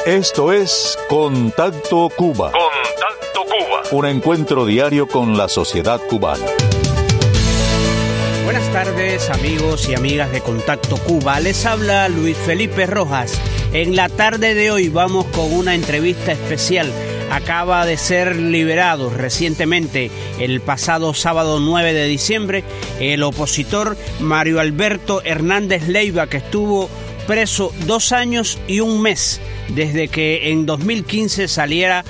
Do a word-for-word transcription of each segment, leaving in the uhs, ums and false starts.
Esto es Contacto Cuba. Contacto Cuba. Un encuentro diario con la sociedad cubana. Buenas tardes, amigos y amigas de Contacto Cuba. Les habla Luis Felipe Rojas. En la tarde de hoy vamos con una entrevista especial. Acaba de ser liberado recientemente, el pasado sábado nueve de diciembre, el opositor Mario Alberto Hernández Leiva, que estuvo preso dos años y un mes desde que en dos mil quince saliera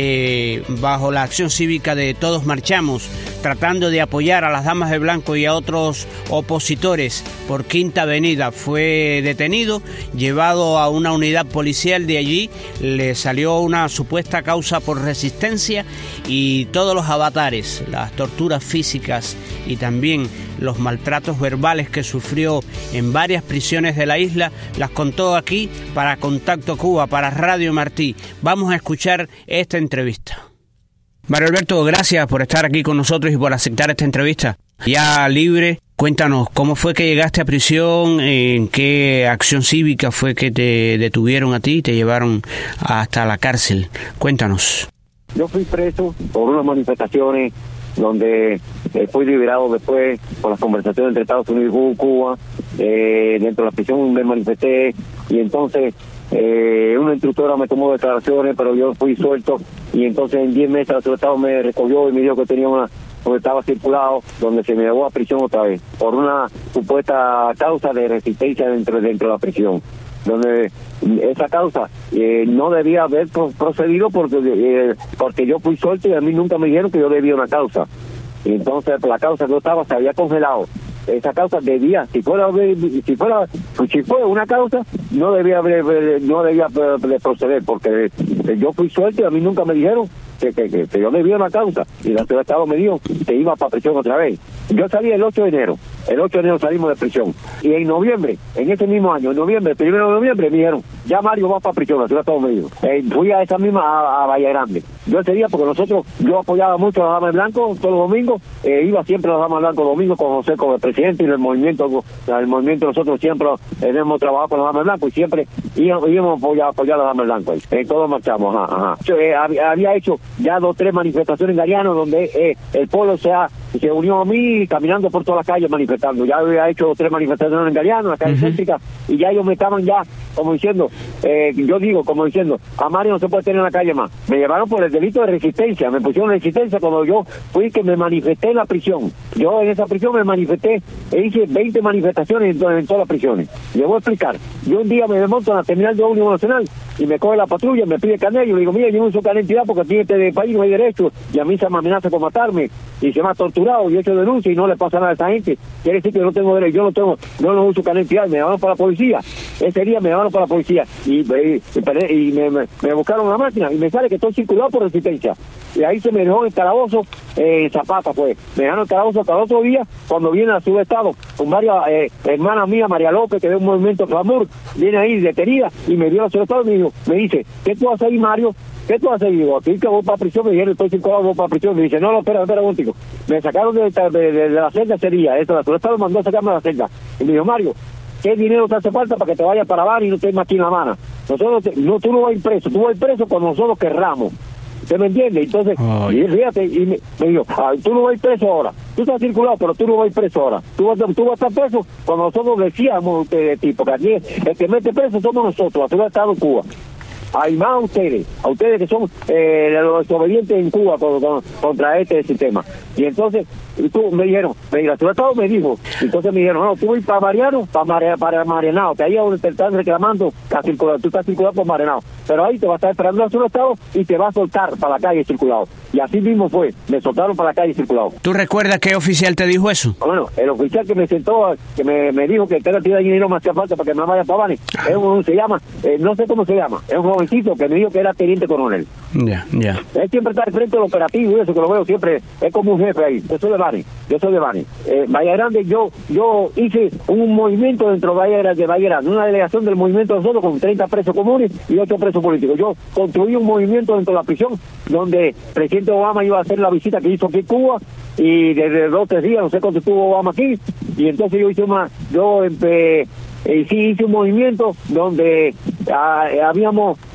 eh, bajo la acción cívica de Todos Marchamos, tratando de apoyar a las Damas de Blanco y a otros opositores por Quinta Avenida. Fue detenido, llevado a una unidad policial. De allí le salió una supuesta causa por resistencia, y todos los avatares, las torturas físicas y también los maltratos verbales que sufrió en varias prisiones de la isla, las contó aquí para Contacto Cuba, para Radio Martí. Vamos a escuchar esta entrevista. Mario Alberto, gracias por estar aquí con nosotros y por aceptar esta entrevista. Ya libre, cuéntanos, ¿cómo fue que llegaste a prisión? ¿En qué acción cívica fue que te detuvieron a ti y te llevaron hasta la cárcel? Cuéntanos. Yo fui preso por unas manifestaciones donde eh, fui liberado después por las conversaciones entre Estados Unidos y Cuba. Eh, dentro de la prisión me manifesté, y entonces eh, una instructora me tomó declaraciones, pero yo fui suelto, y entonces en diez meses el Estado me recogió y me dijo que tenía una, donde estaba circulado, donde se me llevó a prisión otra vez por una supuesta causa de resistencia dentro dentro de la prisión, donde esa causa eh, no debía haber procedido porque eh, porque yo fui suelto y a mí nunca me dijeron que yo debía una causa. Y entonces la causa que yo estaba se había congelado. Esa causa debía, si fuera si fuera si fue una causa, no debía haber, no debía proceder, porque yo fui suelto y a mí nunca me dijeron que, que, que, que yo debía una causa, y la ciudad de Estado me dijo que iba para prisión otra vez. Yo salí el ocho de enero, el ocho de enero salimos de prisión, y en noviembre, en ese mismo año, en noviembre, primero de noviembre, me dijeron, ya Mario va para prisión, la ciudad de Estado me dijo. Eh, fui a esa misma, a, a Valle Grande. Yo ese día, porque nosotros, yo apoyaba mucho a la Dama de Blanco todos los domingos, eh, iba siempre a la Dama de Blanco los domingos con José, con el presidente, y el movimiento, el movimiento nosotros siempre eh, hemos trabajado con la Dama de Blanco, y siempre íbamos, íbamos a apoyar, a apoyar a la Dama de Blanco. Eh, todos marchamos, ajá, ajá. Yo, eh, había, había hecho ya dos, tres manifestaciones en Gariano, donde eh, el pueblo se, ha, se unió a mí, caminando por todas las calles manifestando. Ya había hecho tres manifestaciones en Gariano, en la calle uh-huh. céntrica, y ya ellos me estaban ya, como diciendo, eh, yo digo, como diciendo, a Mario no se puede tener en la calle más. Me llevaron por el delito de resistencia, me pusieron resistencia cuando yo fui que me manifesté en la prisión. Yo en esa prisión me manifesté, e hice veinte manifestaciones en, en todas las prisiones. Les voy a explicar. Yo un día me desmonto en la terminal de Ómnibus Nacional, y me coge la patrulla, me pide carnet, y yo le digo, mira, yo no uso carnet de identidad porque aquí en este país no hay derecho, y a mí se me amenaza con matarme, y se me ha torturado, y he hecho denuncia, y no le pasa nada a esa gente. Quiere decir que yo no tengo derecho, yo no tengo, no lo uso carnet de identidad, me llevaron para la policía. Ese día me llevaron para la policía, y, y, y me, me, me buscaron una máquina, y me sale que estoy circulado por resistencia. Y ahí se me dejó en calabozo, eh, en Zapata, pues. Me dejaron en calabozo hasta el otro día, cuando viene a su estado, con varias eh, hermanas mías, María López, que de un movimiento Clamor, viene ahí detenida, y me vio a su estado y me dijo, me dice, ¿qué tú haces ahí, Mario? ¿Qué tú haces? Y digo, aquí que voy para prisión. Me dijeron, estoy circulado, voy para prisión. Me dice, no, no, espera, espera un tico. Me sacaron de, de, de, de la celda ese día, esto, la Estado me mandó a sacarme de la celda. Y me dijo, Mario, ¿qué dinero te hace falta para que te vayas para Habana y no estés más aquí en La Habana? Nosotros, te, no, tú no vas a ir preso, tú vas a ir preso cuando nosotros querramos. ¿Se me entiende? Entonces, oh, y fíjate, y me, me dijo, ah, tú no vas a ir preso ahora. Tú estás circulado, pero tú no vas a ir preso ahora. Tú vas, tú vas a estar preso cuando nosotros decíamos de ti, porque aquí el que mete preso somos nosotros, la ciudad de Estado en Cuba. Hay más a ustedes, a ustedes que son eh, los desobedientes en Cuba con, con, contra este sistema. Y entonces, tú me dijeron, me dijeron, el Estado me dijo, entonces me dijeron, no, tú vas para Mariano, para, Mare, para Marianao, que ahí es donde te están reclamando, la circula, tú estás circulado por Marianao, pero ahí te va a estar esperando el Estado y te va a soltar para la calle circulado. Y así mismo fue, me soltaron para la calle circulado. ¿Tú recuerdas qué oficial te dijo eso? Bueno, el oficial que me sentó, que me, me dijo que el cantidad de dinero me hacía falta para que me vaya para Habana, es un, se llama, eh, no sé cómo se llama, es un jovencito que me dijo que era teniente coronel. Ya, yeah, ya. Yeah. Él siempre está al frente del operativo y eso, que lo veo siempre, es como un jefe ahí. Yo soy de Bani, yo soy de Bani. Eh, Valle Grande, yo yo hice un movimiento dentro de Valle Grande, de Valle Grande, una delegación del movimiento de nosotros con treinta presos comunes y ocho presos políticos. Yo construí un movimiento dentro de la prisión donde el presidente Obama iba a hacer la visita que hizo aquí en Cuba, y desde dos o tres días, no sé cuánto estuvo Obama aquí, y entonces yo hice una, yo empecé, eh, sí hice un movimiento donde ah, habíamos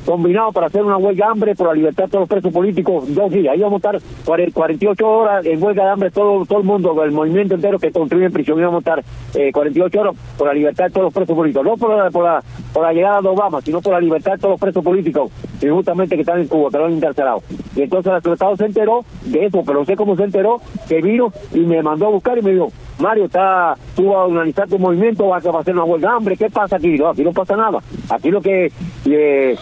combinado para hacer una huelga de hambre por la libertad de todos los presos políticos dos días. Ahí vamos a estar cuarenta y ocho horas en huelga de hambre, todo todo el mundo, el movimiento entero que construye en prisión. Íbamos a estar eh, cuarenta y ocho horas por la libertad de todos los presos políticos. No por la, por la, por la llegada de Obama, sino por la libertad de todos los presos políticos, y justamente que están en Cuba, que lo han encarcelado. Y entonces el Estado se enteró de eso, pero no sé cómo se enteró, que vino y me mandó a buscar y me dijo: Mario, está, tú vas a organizar tu movimiento, vas a hacer una huelga de hambre, ¿qué pasa aquí? No, aquí no pasa nada. Aquí lo que... Eh,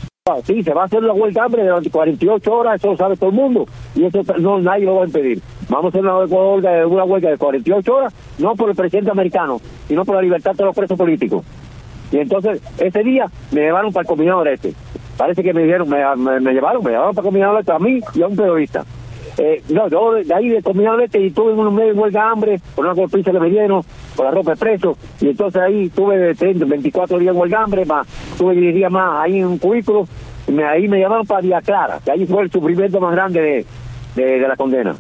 sí, se va a hacer una huelga de hambre durante cuarenta y ocho horas, eso lo sabe todo el mundo, y eso no nadie lo va a impedir. Vamos a hacer una huelga, una huelga de cuarenta y ocho horas, no por el presidente americano, sino por la libertad de los presos políticos. Y entonces, ese día, me llevaron para el combinado del este. Parece que me dieron, me, me, me llevaron, me llevaron para el combinado del este a mí y a un periodista. Eh, no, yo de ahí de combinado del este y tuve unos meses de huelga de hambre por una golpiza que me dieron, por la ropa de preso, y entonces ahí tuve veinticuatro días de huelga de hambre, más tuve diez días más ahí en un cubículo, y me, ahí me llamaron para Villa Clara, que ahí fue el sufrimiento más grande de, de, de la condena.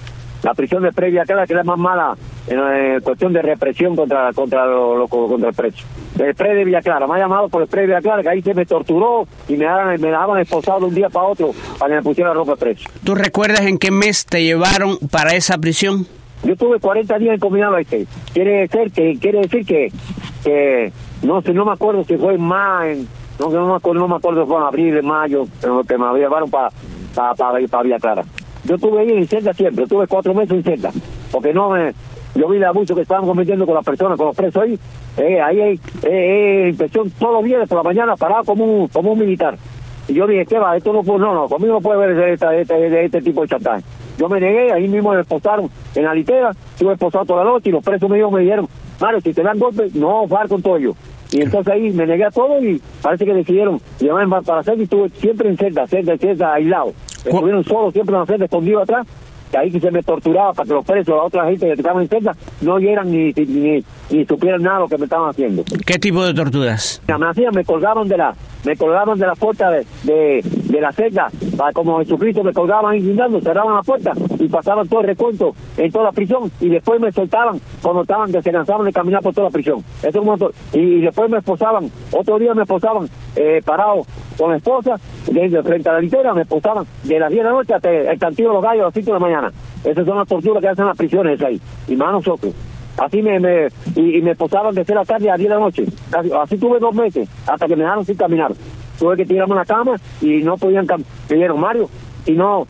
La prisión de Pre Villa Clara, que era más mala en eh, cuestión de represión contra contra lo, lo, contra el preso. El Pre de Villa Clara, me ha llamado por el Pre de Villa Clara, que ahí se me torturó y me daban, me daban esposado de un día para otro para que me pusiera la ropa de preso. ¿Tú recuerdas en qué mes te llevaron para esa prisión? Yo tuve cuarenta días en combinado este. Quiere decir que quiere decir que, que no sé, no me acuerdo si fue en mayo, no, no me acuerdo, no me acuerdo si fue en abril, en mayo, pero que me llevaron para para para pa Villa Clara. Yo estuve ahí en celda siempre, tuve cuatro meses en celda, porque no me, yo vi el abuso que estaban cometiendo con las personas, con los presos ahí, eh, ahí hay eh, eh, inspección todos los días por la mañana, parado como un, como un militar. Y yo dije, ¿qué va? Esto no puede, no, no, conmigo no puede haber este, este, este tipo de chantaje. Yo me negué, ahí mismo me esposaron en la litera, estuve esposado toda la noche y los presos míos me dijeron: Mario, si te dan golpes, no vas con todo yo. Y entonces ahí me negué a todo y parece que decidieron llevarme para hacer, y estuve siempre en celda, celda, celda, aislado. Estuvieron solos siempre en la celda, escondido atrás, que ahí que se me torturaba para que los presos, la otra gente que estaban en celda, no oyeran ni, ni, ni, ni supieran nada de lo que me estaban haciendo. ¿Qué tipo de torturas? Me hacían, me colgaban de la, me colgaban de la puerta de, de, de la celda, para, como Jesucristo, me colgaban ahí guindando, cerraban la puerta y pasaban todo el recuento en toda la prisión, y después me soltaban cuando estaban, que se cansaban de caminar por toda la prisión. Eso como, y, y después me esposaban, otro día me esposaban eh, parado con la esposa, desde frente a la litera, me esposaban de las diez de la noche hasta el cantillo de los gallos a las cinco de la mañana. Esas son las torturas que hacen las prisiones ahí, y más nosotros. Así me, me y, y me esposaban de seis de la tarde a diez de la noche. Así, así tuve dos meses, hasta que me dejaron sin caminar. Tuve que tirarme a la cama y no podían caminar. Me dijeron: Mario, si no,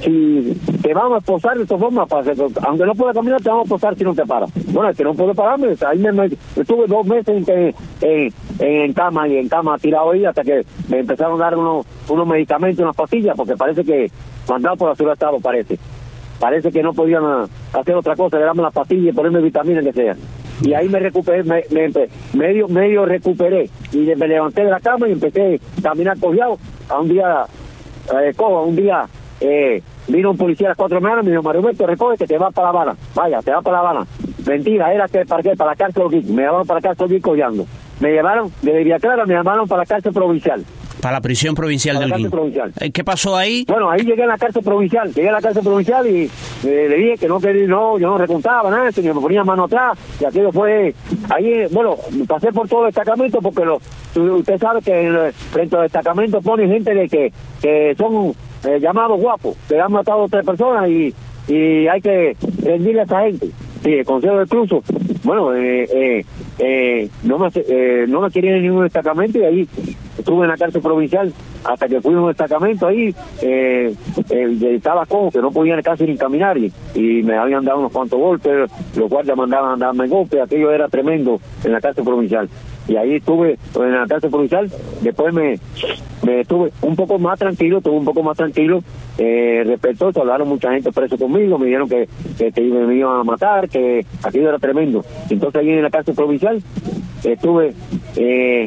si te vamos a esposar de esta forma, para hacer, aunque no puedas caminar, te vamos a esposar si no te paras. Bueno, es que no puedo pararme. Ahí me, me estuve dos meses en, en, en, en cama y en cama tirado ahí, hasta que me empezaron a dar unos, unos medicamentos, unas pastillas, porque parece que mandado por la ciudad de Estado, parece. Parece que no podían hacer otra cosa, le daban las pastillas y ponerme vitaminas que sea. Y ahí me recuperé, me, me, medio medio recuperé, y me levanté de la cama y empecé a caminar cojeado. A un día, eh, cojo, un día eh, vino un policía a las cuatro de la mañana y me dijo: Mario Alberto, recoge que te vas para La Habana. Vaya, te vas para La Habana. Mentira, era que para, para la cárcel Oguí. Me llevaron para la cárcel Oguí cojeando. Me llevaron, desde Villa Clara me llamaron para la cárcel provincial. Para la prisión provincial del Holguín. ¿Qué pasó ahí? Bueno, ahí llegué a la cárcel provincial, llegué a la cárcel provincial y eh, le dije que no, que no, yo no recontaba nada, ni me ponía mano atrás, y aquello fue, ahí, bueno, pasé por todo el destacamento, porque lo, usted sabe que frente al destacamento ponen gente de que, que son eh, llamados guapos, que han matado a tres personas y, y hay que rendirle a esa gente. Sí, el Consejo de Cruzo, bueno, eh, eh, eh, no me eh, no me querían en ningún destacamento, y ahí estuve en la cárcel provincial hasta que fui a un destacamento ahí, eh, eh, estaba como que no podían casi ni caminar, y, y me habían dado unos cuantos golpes, los guardias mandaban a darme golpes, aquello era tremendo en la cárcel provincial. Y ahí estuve en la cárcel provincial, después me, me estuve un poco más tranquilo, estuve un poco más tranquilo, eh, respecto a eso, hablaron mucha gente preso conmigo, me dijeron que, que, que me iban a matar, que aquello era tremendo. Entonces ahí en la cárcel provincial estuve, eh,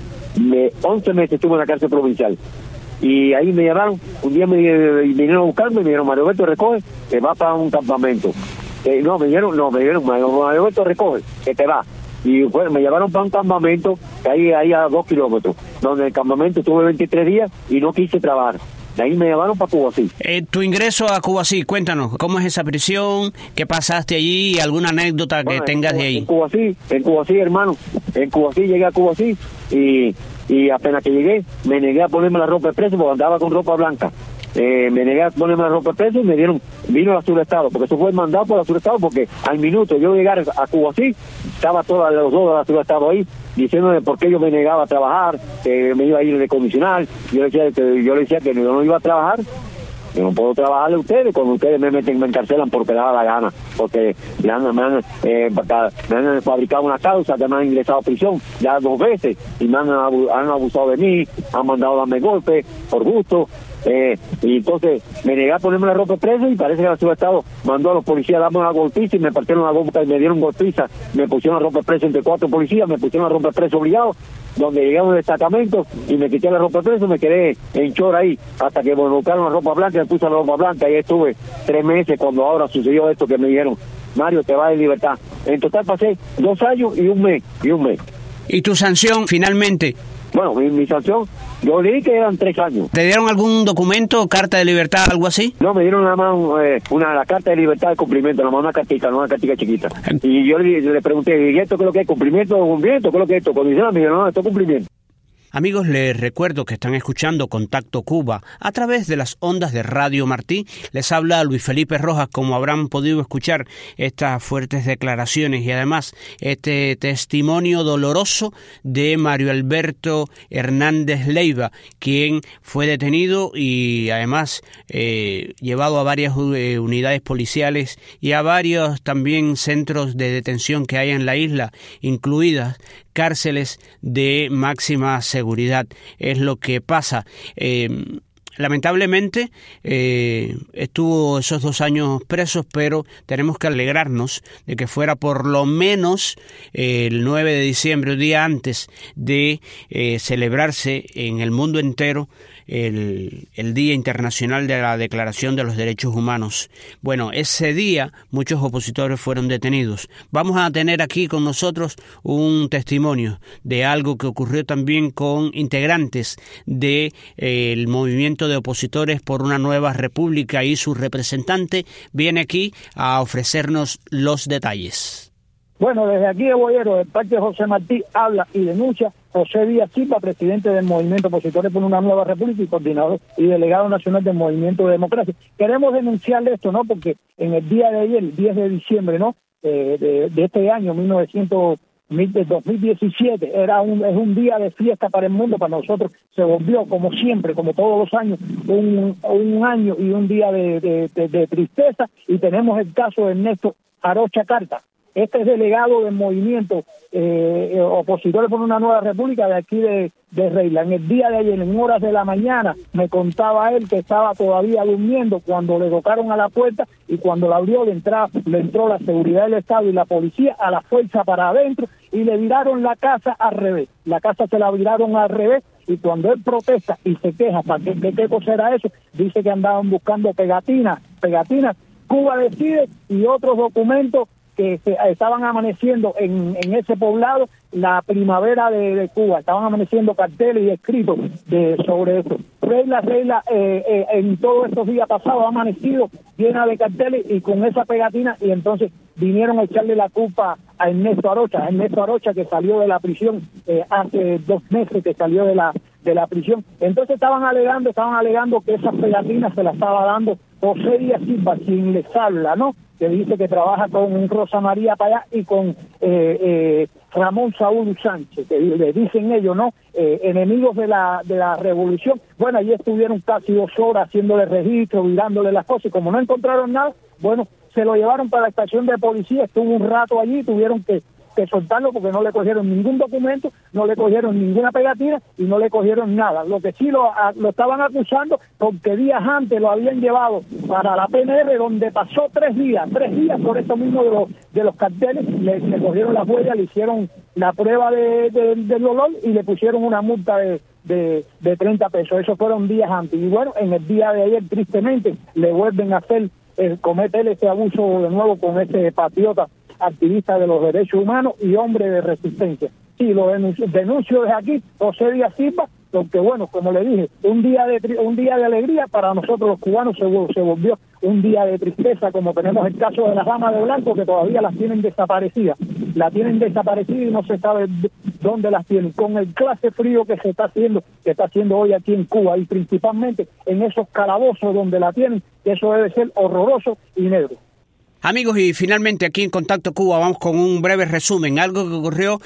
me, once meses estuve en la cárcel provincial. Y ahí me llamaron, un día me, me vinieron a buscarme, me dijeron: Mario Alberto, recoge, que va para un campamento. Eh, no, me dijeron, no, me dijeron, Mario Alberto, recoge, que te va. Y bueno, me llevaron para un campamento que hay ahí a dos kilómetros, donde en el campamento estuve veintitrés días y no quise trabajar. De ahí me llevaron para Cubasí. Eh, tu ingreso a Cubasí, cuéntanos, ¿cómo es esa prisión? ¿Qué pasaste allí? ¿Alguna anécdota bueno, que tengas en, de ahí? En Cubasí, en Cubasí, hermano. En Cubasí, llegué a Cubasí y y apenas que llegué, me negué a ponerme la ropa de preso porque andaba con ropa blanca. Eh, me negué a ponerme la ropa de preso y me dieron, vino la Surestado, porque eso fue mandado por la Surestado, porque al minuto yo llegar a Cuba así, estaba todos los dos de la Surestado ahí, diciéndome por qué yo me negaba a trabajar, que me iba a ir de comisional. Yo le decía que yo le decía que yo no iba a trabajar. Yo no puedo trabajarle a ustedes cuando ustedes me meten, me encarcelan porque les da la gana, porque me han, me han, eh, me han fabricado una causa que me han ingresado a prisión ya dos veces y me han, han abusado de mí, han mandado a darme golpes por gusto. Eh, y entonces me negué a ponerme la ropa presa y parece que la Subestado mandó a los policías a darme una golpiza y me partieron la golpiza y me dieron golpiza, me pusieron la ropa presa entre cuatro policías, me pusieron la ropa presa obligado, donde llegué a un destacamento y me quité la ropa presa y me quedé en chor ahí hasta que me buscaron la ropa blanca y me puse la ropa blanca y estuve tres meses cuando ahora sucedió esto que me dijeron, Mario, te vas en libertad. En total pasé dos años y un mes, y un mes. ¿Y tu sanción finalmente? Bueno, mi, mi sanción, yo leí que eran tres años. ¿Te dieron algún documento, carta de libertad, algo así? No, me dieron nada más eh, una la carta de libertad de cumplimiento, nada más una cartita, no una cartita chiquita. Y yo le, le pregunté, ¿y esto qué es lo que es? ¿Cumplimiento o cumplimiento? ¿Qué es lo que es esto? Cuando dijeron, me dijeron, no, esto es cumplimiento. Amigos, les recuerdo que están escuchando Contacto Cuba a través de las ondas de Radio Martí. Les habla Luis Felipe Rojas, como habrán podido escuchar estas fuertes declaraciones y además este testimonio doloroso de Mario Alberto Hernández Leiva, quien fue detenido y además eh, llevado a varias eh, unidades policiales y a varios también centros de detención que hay en la isla, incluidas cárceles de máxima seguridad. Es lo que pasa. Eh, lamentablemente eh, estuvo esos dos años presos, pero tenemos que alegrarnos de que fuera por lo menos eh, el nueve de diciembre, un día antes de eh, celebrarse en el mundo entero El, el Día Internacional de la Declaración de los Derechos Humanos. Bueno, ese día muchos opositores fueron detenidos. Vamos a tener aquí con nosotros un testimonio de algo que ocurrió también con integrantes del de, eh, movimiento de opositores por una nueva república y su representante viene aquí a ofrecernos los detalles. Bueno, desde aquí de Boyero, el parque José Martí, habla y denuncia José Díaz Silva, presidente del Movimiento Opositores por una Nueva República y coordinador y delegado nacional del Movimiento de Democracia. Queremos denunciarle esto, ¿no? Porque en el día de ayer, el diez de diciembre, ¿no? Eh, de, de este año, mil novecientos, dos mil diecisiete, era un, es un día de fiesta para el mundo, para nosotros se volvió, como siempre, como todos los años, un, un año y un día de, de, de, de tristeza, y tenemos el caso de Ernesto Arocha Carta. Este es delegado del movimiento eh, Opositores por una Nueva República de aquí de, de Reila. En el día de ayer, en horas de la mañana, me contaba él que estaba todavía durmiendo cuando le tocaron a la puerta y cuando la abrió le, entra, le entró la seguridad del Estado y la policía a la fuerza para adentro y le viraron la casa al revés. La casa se la viraron al revés y cuando él protesta y se queja, ¿para qué, qué, qué cosa era eso? Dice que andaban buscando pegatinas, pegatinas. Cuba Decide y otros documentos que se, estaban amaneciendo en, en ese poblado la primavera de, de Cuba, estaban amaneciendo carteles y escritos de, sobre eso. Reila, Reila, eh, eh, en todos estos días pasados ha amanecido llena de carteles y con esa pegatina, y entonces vinieron a echarle la culpa a Ernesto Arocha, a Ernesto Arocha que salió de la prisión eh, hace dos meses que salió de la de la prisión. Entonces estaban alegando, estaban alegando que esas pegatinas se las estaba dando José Díaz Silva, quien les habla, ¿no? Que dice que trabaja con Rosa María Payá y con eh, eh, Ramón Saúl Sánchez, que le dicen ellos, ¿no? Eh, enemigos de la de la revolución. Bueno, allí estuvieron casi dos horas haciéndole registro, mirándole las cosas, y como no encontraron nada, bueno, se lo llevaron para la estación de policía, estuvo un rato allí, tuvieron que que soltarlo porque no le cogieron ningún documento, no le cogieron ninguna pegatina y no le cogieron nada. Lo que sí lo, a, lo estaban acusando porque días antes lo habían llevado para la P N R, donde pasó tres días, tres días por eso mismo de los, de los carteles, le, le cogieron las huellas, le hicieron la prueba de, de, del olor y le pusieron una multa de, de, de treinta pesos. Eso fueron días antes. Y bueno, en el día de ayer, tristemente, le vuelven a hacer, eh, cometer ese abuso de nuevo con ese patriota activista de los derechos humanos y hombre de resistencia. Sí, lo denuncio, denuncio desde aquí, José Díaz Silva, porque bueno, como le dije, un día de un día de alegría para nosotros los cubanos se, se volvió un día de tristeza, como tenemos el caso de las damas de blanco que todavía las tienen desaparecidas. la tienen desaparecida y no se sabe dónde las tienen. Con el clase frío que se está haciendo, que está haciendo hoy aquí en Cuba, y principalmente en esos calabozos donde la tienen, eso debe ser horroroso y negro. Amigos, y finalmente aquí en Contacto Cuba vamos con un breve resumen, algo que ocurrió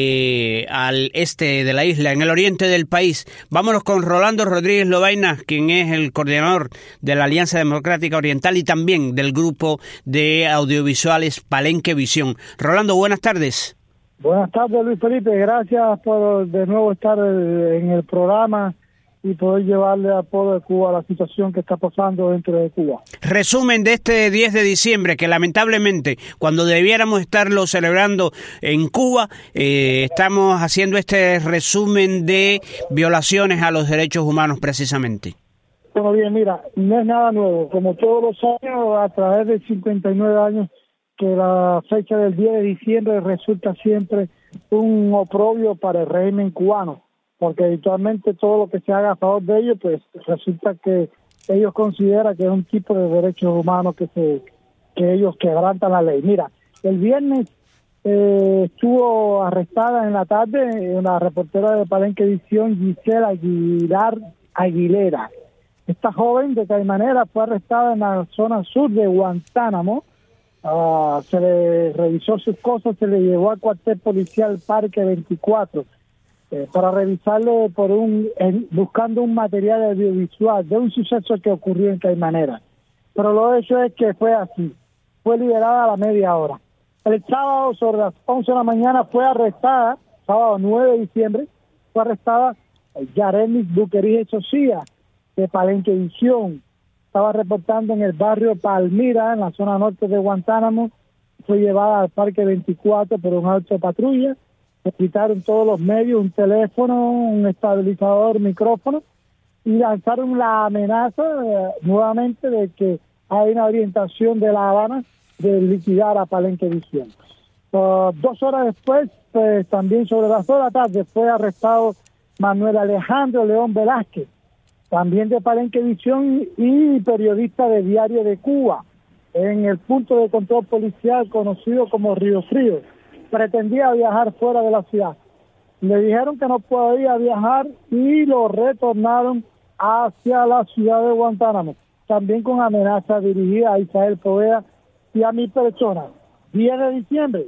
eh, al este de la isla, en el oriente del país. Vámonos con Rolando Rodríguez Lobaina, quien es el coordinador de la Alianza Democrática Oriental y también del grupo de audiovisuales Palenque Visión. Rolando, buenas tardes. Buenas tardes, Luis Felipe. Gracias por de nuevo estar en el programa y poder llevarle a todo Cuba la situación que está pasando dentro de Cuba. Resumen de este diez de diciembre, que lamentablemente cuando debiéramos estarlo celebrando en Cuba, eh, estamos haciendo este resumen de violaciones a los derechos humanos precisamente. Bueno, bien, mira, no es nada nuevo. Como todos los años, a través de cincuenta y nueve años, que la fecha del diez de diciembre resulta siempre un oprobio para el régimen cubano, porque habitualmente todo lo que se haga a favor de ellos, pues resulta que ellos consideran que es un tipo de derechos humanos que se que ellos quebrantan la ley. Mira, el viernes eh, estuvo arrestada en la tarde una reportera de Palenque Visión, Gisela Aguilar Aguilera. Esta joven, de tal manera, fue arrestada en la zona sur de Guantánamo. Uh, se le revisó sus cosas, se le llevó al cuartel policial Parque veinticuatro, para revisarle por un en, buscando un material audiovisual de un suceso que ocurrió en Caimanera. Pero lo hecho es que fue así. Fue liberada a la media hora. El sábado, sobre las once de la mañana, fue arrestada, sábado nueve de diciembre, fue arrestada Yaremis Buquerige Socia, de Palenque Visión. Estaba reportando en el barrio Palmira, en la zona norte de Guantánamo. Fue llevada al Parque veinticuatro por un auto de patrulla. Le quitaron todos los medios, un teléfono, un estabilizador, micrófono, y lanzaron la amenaza eh, nuevamente de que hay una orientación de La Habana de liquidar a Palenque Visión. Uh, dos horas después, pues también sobre las dos de la tarde, fue arrestado Manuel Alejandro León Velázquez, también de Palenque Visión y periodista de Diario de Cuba, en el punto de control policial conocido como Río Frío. Pretendía viajar fuera de la ciudad. Le dijeron que no podía viajar y lo retornaron hacia la ciudad de Guantánamo, también con amenaza dirigida a Isael Poveda y a mi persona. diez de diciembre,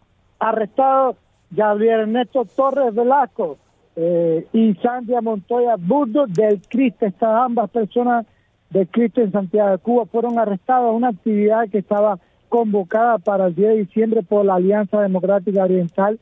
arrestado Gabriel Ernesto Torres Velasco eh, y Sandra Montoya Burdo del Cristo. Estas ambas personas del Cristo en Santiago de Cuba fueron arrestadas en una actividad que estaba convocada para el diez de diciembre por la Alianza Democrática Oriental.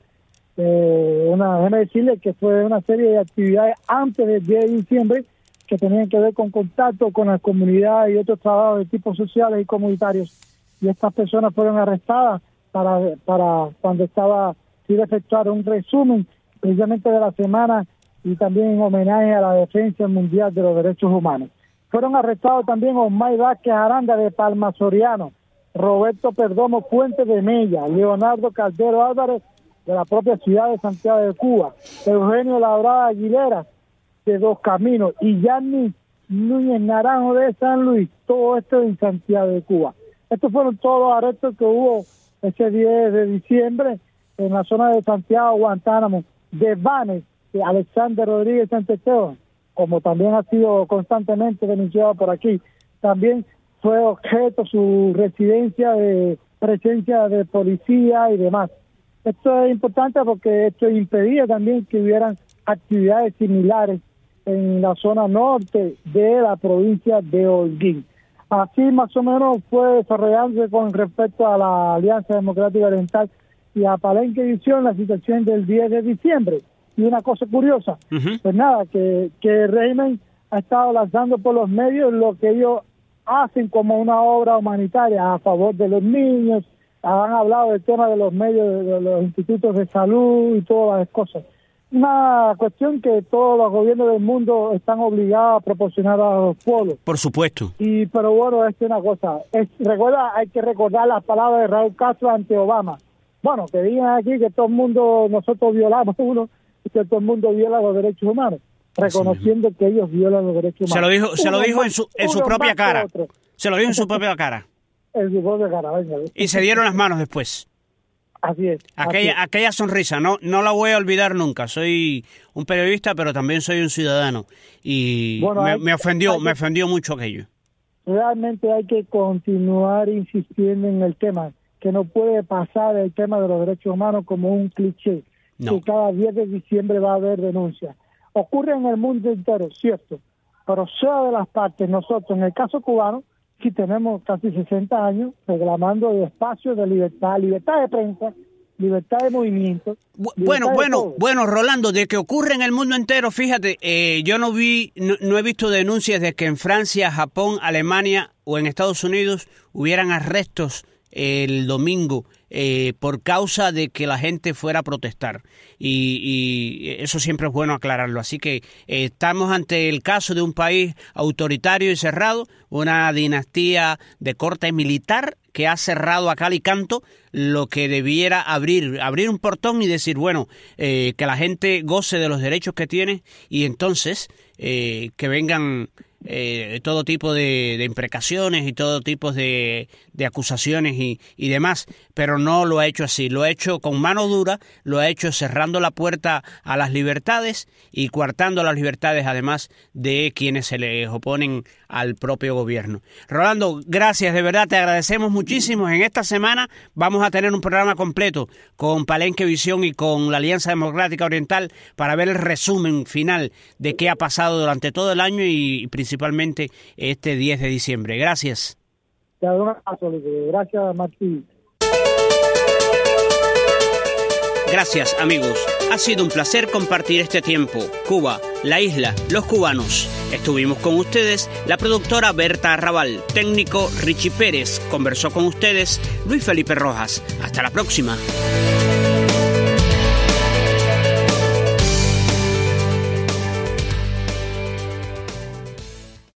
Eh, una, déjeme decirle que fue una serie de actividades antes del diez de diciembre que tenían que ver con contacto con la comunidad y otros trabajos de tipo sociales y comunitarios. Y estas personas fueron arrestadas para, para cuando estaba, si de efectuar un resumen precisamente de la semana y también en homenaje a la defensa mundial de los derechos humanos. Fueron arrestados también Osmay Vázquez Aranda de Palma Soriano, Roberto Perdomo Fuentes de Mella, Leonardo Caldero Álvarez de la propia ciudad de Santiago de Cuba, Eugenio Labrada Aguilera de Dos Caminos y Yanni Núñez Naranjo de San Luis, todo esto en Santiago de Cuba. Estos fueron todos los arrestos que hubo ese diez de diciembre en la zona de Santiago, Guantánamo, de Vanes, de Alexander Rodríguez Santesteban, como también ha sido constantemente denunciado por aquí. También fue objeto su residencia de presencia de policía y demás. Esto es importante porque esto impedía también que hubieran actividades similares en la zona norte de la provincia de Holguín. Así más o menos fue desarrollándose con respecto a la Alianza Democrática Oriental y a Palenque Visión la situación del diez de diciembre. Y una cosa curiosa, uh-huh. pues nada, que, que el régimen ha estado lanzando por los medios lo que ellos hacen como una obra humanitaria a favor de los niños. Han hablado del tema de los medios, de los institutos de salud y todas las cosas. Una cuestión que todos los gobiernos del mundo están obligados a proporcionar a los pueblos. Por supuesto. Y pero bueno, es una cosa. Es, recuerda, hay que recordar las palabras de Raúl Castro ante Obama. Bueno, que digan aquí que todo el mundo, nosotros violamos uno, y que todo el mundo viola los derechos humanos, reconociendo sí, que ellos violan los derechos humanos. Se lo dijo, uno se lo dijo en su, en su propia cara. Se lo dijo en su propia cara. En su propia cara, venga. Y se dieron las manos después. Así es. Aquella, así es. aquella sonrisa, no, no la voy a olvidar nunca. Soy un periodista, pero también soy un ciudadano. Y bueno, me, hay, me ofendió, hay, me ofendió mucho aquello. Realmente hay que continuar insistiendo en el tema, que no puede pasar el tema de los derechos humanos como un cliché, no. que cada diez de diciembre va a haber denuncias. Ocurre en el mundo entero, cierto, pero sea de las partes, nosotros, en el caso cubano, sí tenemos casi sesenta años reclamando de espacio de libertad, libertad de prensa, libertad de movimiento. Bueno, bueno, bueno, Rolando, de que ocurre en el mundo entero, fíjate, eh, yo no vi, no, no he visto denuncias de que en Francia, Japón, Alemania o en Estados Unidos hubieran arrestos el domingo eh, por causa de que la gente fuera a protestar. Y, y eso siempre es bueno aclararlo. Así que eh, estamos ante el caso de un país autoritario y cerrado, una dinastía de corte militar que ha cerrado a cal y canto lo que debiera abrir, abrir un portón y decir, bueno, eh, que la gente goce de los derechos que tiene y entonces eh, que vengan eh, todo tipo de, de imprecaciones y todo tipo de, de acusaciones y, y demás, pero no lo ha hecho así, lo ha hecho con mano dura, lo ha hecho cerrando la puerta a las libertades y coartando las libertades además de quienes se les oponen al propio gobierno. Rolando, gracias, de verdad te agradecemos muchísimo. En esta semana vamos a tener un programa completo con Palenque Visión y con la Alianza Democrática Oriental para ver el resumen final de qué ha pasado durante todo el año y principalmente este diez de diciembre. Gracias. Gracias, Martín. Gracias, amigos. Ha sido un placer compartir este tiempo. Cuba, la isla, los cubanos. Estuvimos con ustedes la productora Berta Arrabal, técnico Richie Pérez. Conversó con ustedes Luis Felipe Rojas. Hasta la próxima.